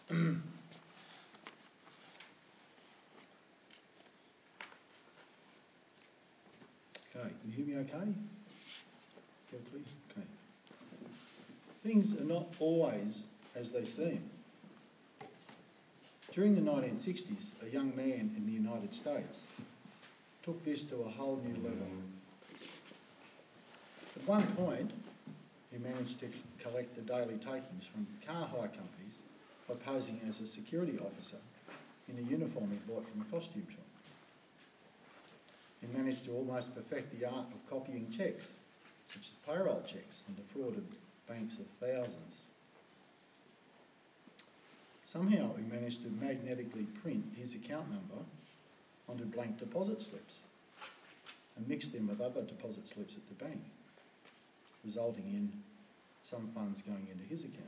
Okay, can you hear me okay? Feel clear? Okay. Things are not always as they seem. During the 1960s, a young man in the United States took this to a whole new level. At one point, he managed to collect the daily takings from car hire companies by posing as a security officer in a uniform he bought from a costume shop. He managed to almost perfect the art of copying cheques, such as payroll cheques, and defrauded banks of thousands. Somehow he managed to magnetically print his account number onto blank deposit slips and mix them with other deposit slips at the bank, resulting in some funds going into his account.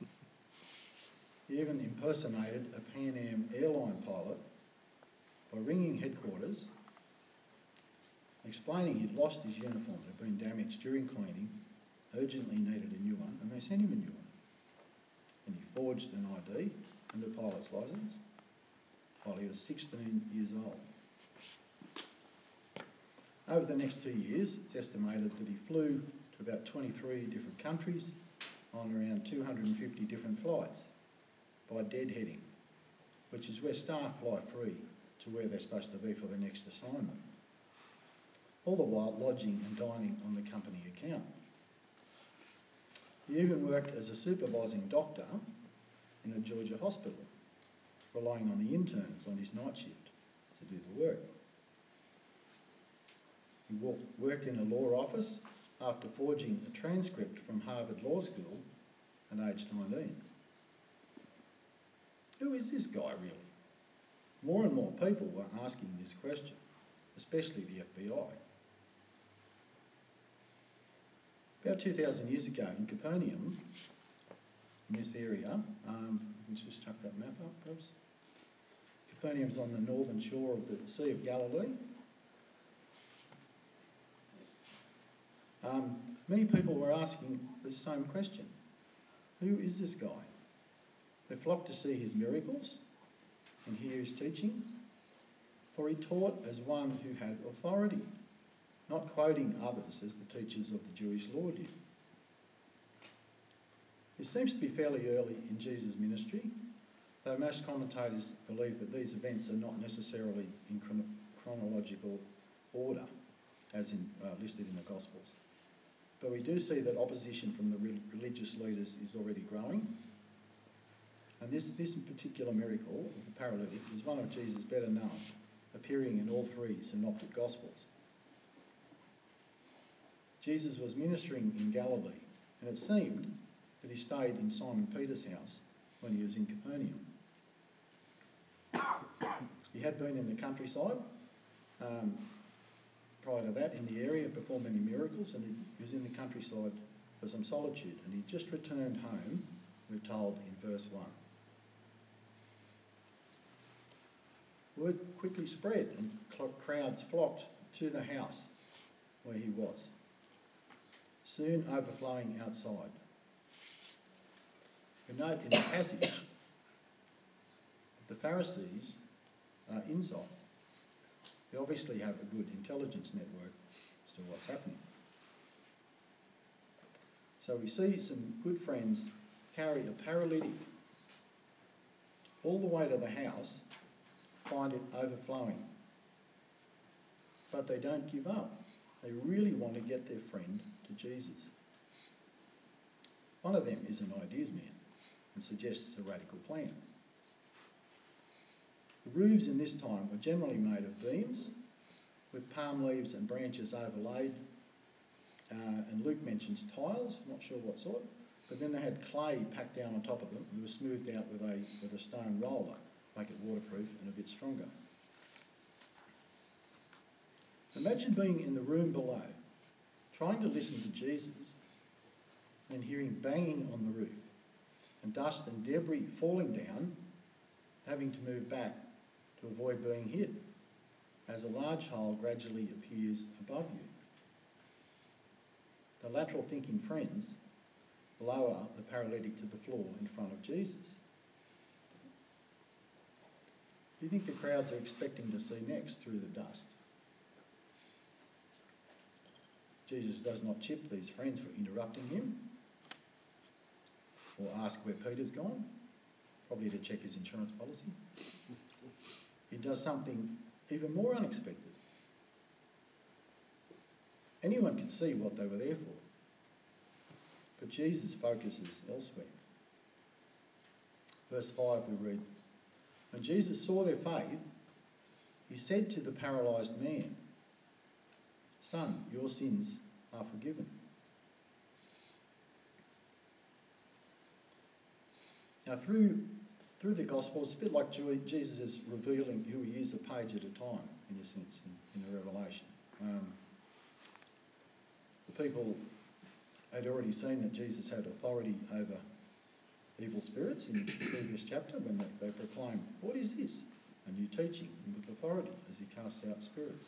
He even impersonated a Pan Am airline pilot by ringing headquarters, explaining he'd lost his uniform, had been damaged during cleaning, urgently needed a new one, and they sent him a new one. And he forged an ID and a pilot's licence while he was 16 years old. Over the next 2 years, it's estimated that he flew to about 23 different countries on around 250 different flights by deadheading, which is where staff fly free to where they're supposed to be for the next assignment, all the while lodging and dining on the company account. He even worked as a supervising doctor in a Georgia hospital, relying on the interns on his night shift to do the work. He worked in a law office after forging a transcript from Harvard Law School at age 19. Who is this guy really? More and more people were asking this question, especially the FBI. About 2,000 years ago in Capernaum, in this area, let's just chuck that map up perhaps. Capernaum's on the northern shore of the Sea of Galilee. Many people were asking the same question. Who is this guy? They flocked to see his miracles and hear his teaching, for he taught as one who had authority, not quoting others as the teachers of the Jewish law did. This seems to be fairly early in Jesus' ministry, though most commentators believe that these events are not necessarily in chronological order, as listed in the Gospels. But we do see that opposition from the religious leaders is already growing. And this particular miracle of the paralytic is one of Jesus' better known, appearing in all three synoptic Gospels. Jesus was ministering in Galilee, and it seemed that he stayed in Simon Peter's house when he was in Capernaum. He had been in the countryside prior to that in the area, performed many miracles, and he was in the countryside for some solitude, and he just returned home, we're told in verse 1. Word quickly spread and crowds flocked to the house where he was, soon overflowing outside. We note in the passage that the Pharisees are inside. They obviously have a good intelligence network as to what's happening. So we see some good friends carry a paralytic all the way to the house, find it overflowing. But they don't give up. They really want to get their friend to Jesus. One of them is an ideas man and suggests a radical plan. The roofs in this time were generally made of beams with palm leaves and branches overlaid, and Luke mentions tiles, not sure what sort, but then they had clay packed down on top of them and they were smoothed out with a stone roller, make it waterproof and a bit stronger. Imagine being in the room below, trying to listen to Jesus, and hearing banging on the roof and dust and debris falling down, having to move back to avoid being hit as a large hole gradually appears above you. The lateral thinking friends lower the paralytic to the floor in front of Jesus. do you think the crowds are expecting to see next through the dust? Jesus does not chip these friends for interrupting him or ask where Peter's gone, probably to check his insurance policy. He does something even more unexpected. Anyone could see what they were there for, but Jesus focuses elsewhere. Verse 5 we read, when Jesus saw their faith, he said to the paralysed man, "Son, your sins are forgiven." Now through the Gospels, it's a bit like Jesus is revealing who he is a page at a time, in a sense, in the Revelation. The people had already seen that Jesus had authority over evil spirits in the previous chapter when they proclaimed, "What is this? A new teaching with authority as he casts out spirits."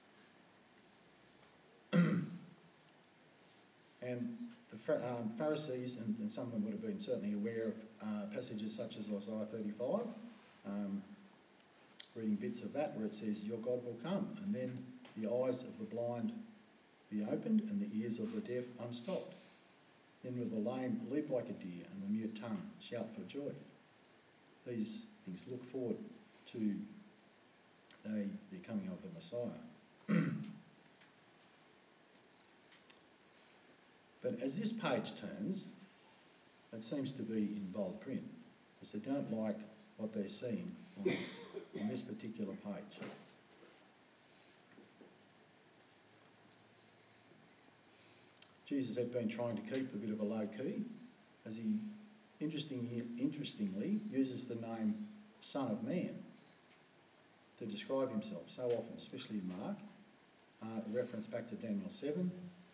And the Pharisees, and some of them would have been certainly aware of passages such as Isaiah 35, reading bits of that where it says, "Your God will come, and then the eyes of the blind be opened and the ears of the deaf unstopped. Then will the lame leap like a deer and the mute tongue shout for joy." These things look forward to the coming of the Messiah. But as this page turns, it seems to be in bold print, because they don't like what they're seeing on this particular page. Jesus had been trying to keep a bit of a low key, as he interestingly uses the name Son of Man to describe himself so often, especially in Mark. Reference back to Daniel 7.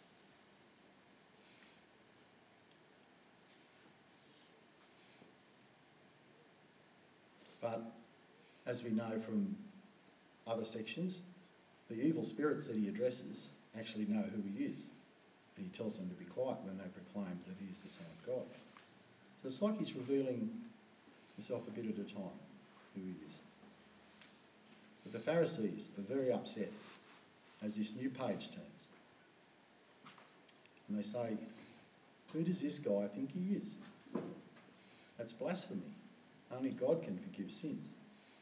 But as we know from other sections, the evil spirits that he addresses actually know who he is. And he tells them to be quiet when they proclaim that he is the Son of God. So it's like he's revealing himself a bit at a time, who he is. But the Pharisees are very upset as this new page turns. And they say, "Who does this guy think he is? That's blasphemy. Only God can forgive sins."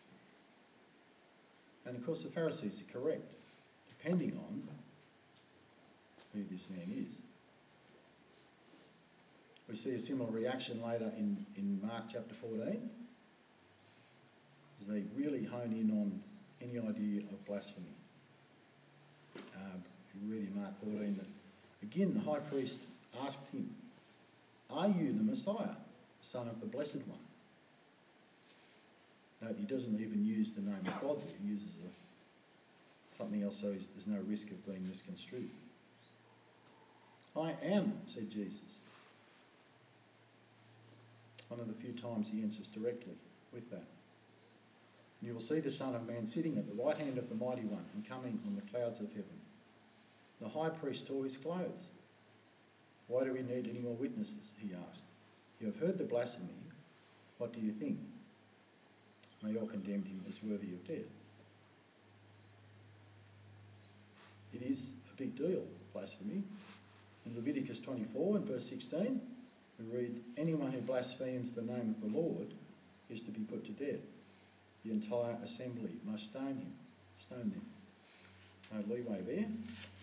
And of course the Pharisees are correct, depending on who this man is. We see a similar reaction later in Mark chapter 14, as they really hone in on any idea of blasphemy. You read in Mark 14 that, again, the high priest asked him, "Are you the Messiah, Son of the Blessed One?" Note, he doesn't even use the name of God there. He uses something else, so there's no risk of being misconstrued. "I am," said Jesus. One of the few times he answers directly with that. "And you will see the Son of Man sitting at the right hand of the Mighty One and coming on the clouds of heaven." The high priest tore his clothes. "Why do we need any more witnesses?" he asked. "You have heard the blasphemy. What do you think?" They all condemned him as worthy of death. It is a big deal, blasphemy. In Leviticus 24 and verse 16, we read, "Anyone who blasphemes the name of the Lord is to be put to death. The entire assembly must stone them." No leeway there.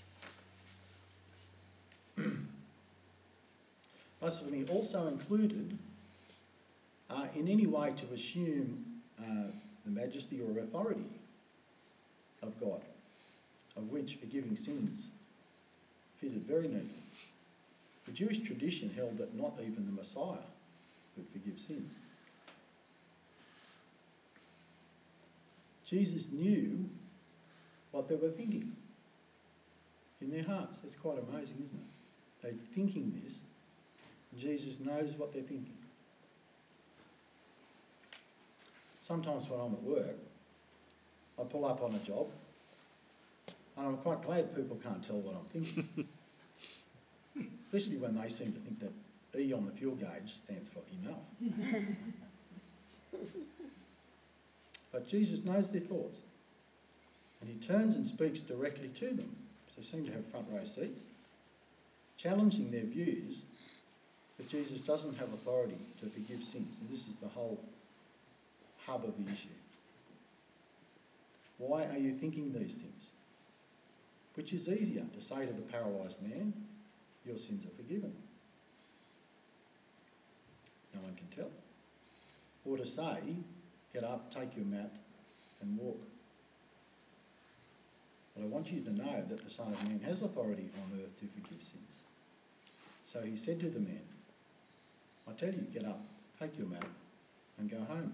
Blasphemy also included in any way to assume the majesty or authority of God, of which forgiving sins fitted very neatly. The Jewish tradition held that not even the Messiah could forgive sins. Jesus knew what they were thinking in their hearts. That's quite amazing, isn't it? They're thinking this, and Jesus knows what they're thinking. Sometimes when I'm at work, I pull up on a job, and I'm quite glad people can't tell what I'm thinking. Especially when they seem to think that E on the fuel gauge stands for enough. But Jesus knows their thoughts. And he turns and speaks directly to them. So they seem to have front row seats, challenging their views that Jesus doesn't have authority to forgive sins. And this is the whole hub of the issue. Why are you thinking these things? Which is easier, to say to the paralysed man, your sins are forgiven. No one can tell. Or to say, get up, take your mat and walk. But I want you to know that the Son of Man has authority on earth to forgive sins. So he said to the man, I tell you, get up, take your mat and go home.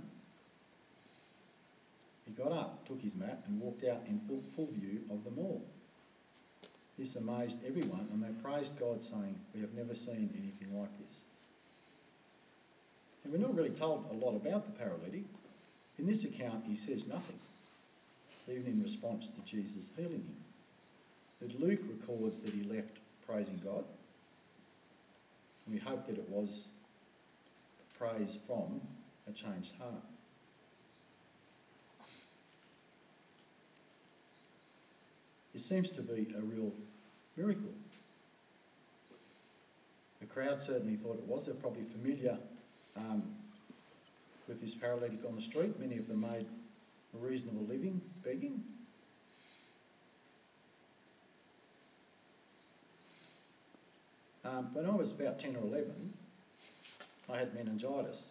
He got up, took his mat and walked out in full view of them all. This amazed everyone, and they praised God, saying, we have never seen anything like this. And we're not really told a lot about the paralytic. In this account, he says nothing, even in response to Jesus healing him. But Luke records that he left praising God. And we hope that it was praise from a changed heart. It seems to be a real miracle. The crowd certainly thought it was. They're probably familiar with this paralytic on the street. Many of them made a reasonable living begging. When I was about 10 or 11, I had meningitis.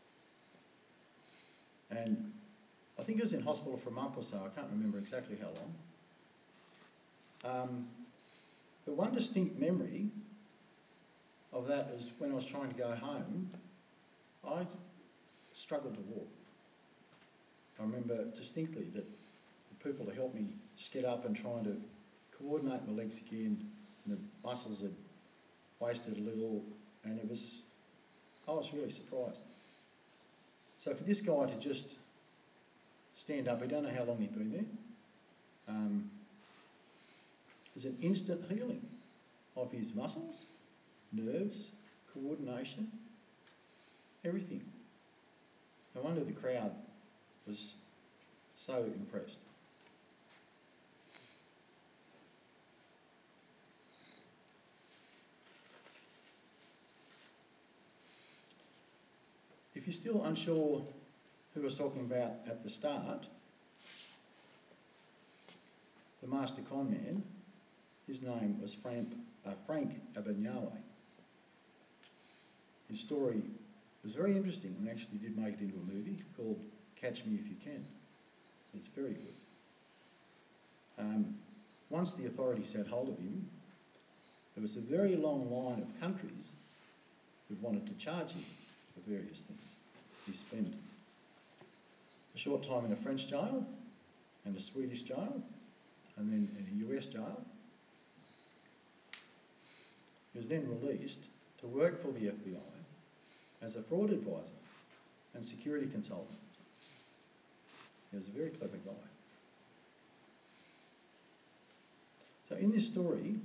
And I think I was in hospital for a month or so. I can't remember exactly how long. The one distinct memory of that is when I was trying to go home, I struggled to walk. I remember distinctly that the people who helped me just get up and trying to coordinate my legs again, and the muscles had wasted a little, and I was really surprised. So for this guy to just stand up, we don't know how long he'd been there, there's an instant healing of his muscles, nerves, coordination, everything. No wonder the crowd was so impressed. If you're still unsure who I was talking about at the start, the master con man, his name was Frank Abagnale. His story was very interesting and actually did make it into a movie called Catch Me If You Can. It's very good. Once the authorities had hold of him, there was a very long line of countries who wanted to charge him for various things. He spent a short time in a French jail and a Swedish jail and then in a US jail. He was then released to work for the FBI as a fraud advisor and security consultant. He was a very clever guy. So in this story,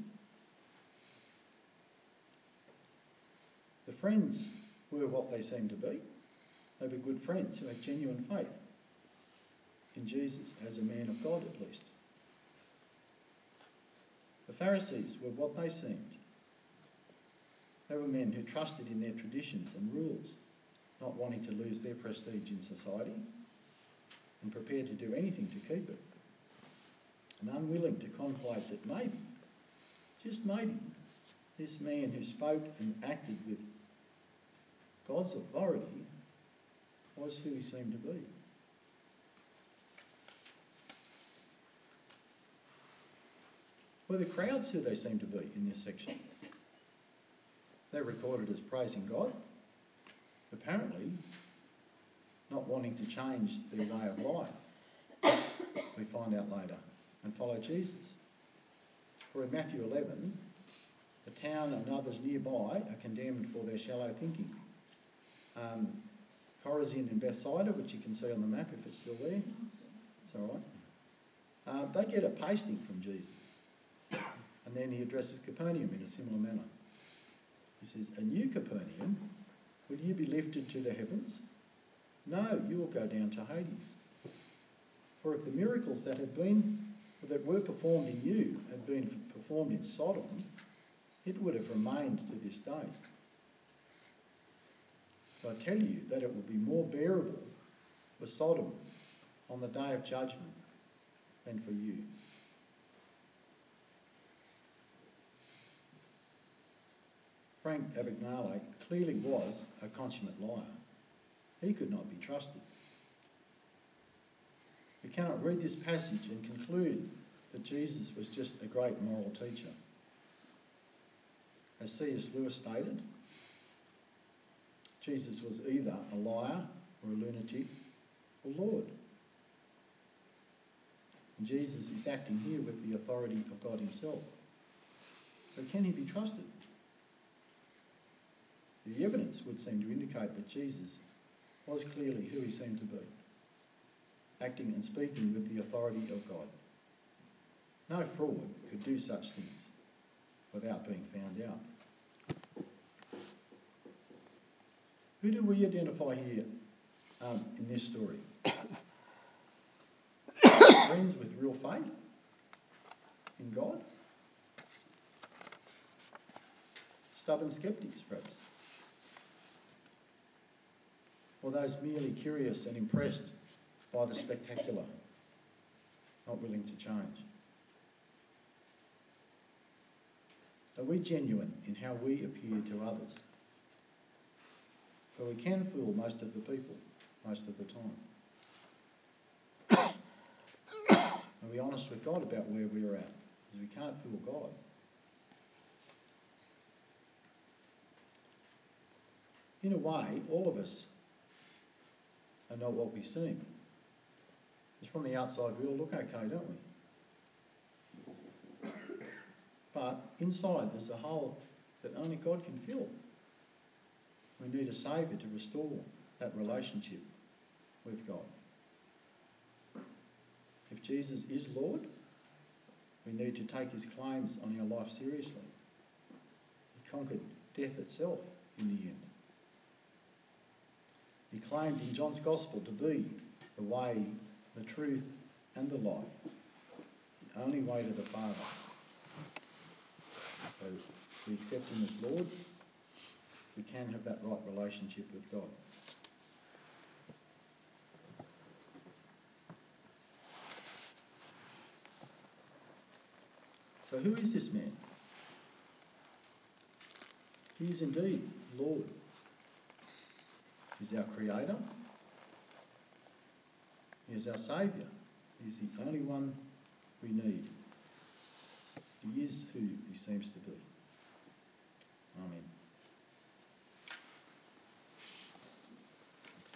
the friends were what they seemed to be. They were good friends who had genuine faith in Jesus as a man of God at least. The Pharisees were what they seemed. They were men who trusted in their traditions and rules, not wanting to lose their prestige in society and prepared to do anything to keep it, and unwilling to contemplate that maybe, just maybe, this man who spoke and acted with God's authority was who he seemed to be. Were the crowds who they seemed to be in this section? They're recorded as praising God, apparently not wanting to change their way of life, we find out later, and follow Jesus. For in Matthew 11, the town and others nearby are condemned for their shallow thinking. Chorazin and Bethsaida, which you can see on the map if it's still there, it's all right. They get a pasting from Jesus. And then he addresses Capernaum in a similar manner. He says, "And you, Capernaum, will you be lifted to the heavens? No, you will go down to Hades. For if the miracles that were performed in you had been performed in Sodom, it would have remained to this day. But I tell you that it will be more bearable for Sodom on the day of judgment than for you. Frank Abagnale clearly was a consummate liar. He could not be trusted. We cannot read this passage and conclude that Jesus was just a great moral teacher. As C.S. Lewis stated, Jesus was either a liar or a lunatic or Lord. And Jesus is acting here with the authority of God himself. So can he be trusted? The evidence would seem to indicate that Jesus was clearly who he seemed to be, acting and speaking with the authority of God. No fraud could do such things without being found out. Who do we identify here in this story? Friends with real faith in God? Stubborn skeptics, perhaps? Or those merely curious and impressed by the spectacular, not willing to change? Are we genuine in how we appear to others? But we can fool most of the people, most of the time. Are we honest with God about where we're at? Because we can't fool God. In a way, all of us are not what we seem. Because from the outside we all look okay, don't we? But inside there's a hole that only God can fill. We need a saviour to restore that relationship with God. If Jesus is Lord, we need to take his claims on our life seriously. He conquered death itself in the end. He claimed in John's Gospel to be the way, the truth and the life, the only way to the Father. So if we accept him as Lord, we can have that right relationship with God. So who is this man? He is indeed Lord. He's our Creator. He is our Saviour. He's the only one we need. He is who he seems to be. Amen.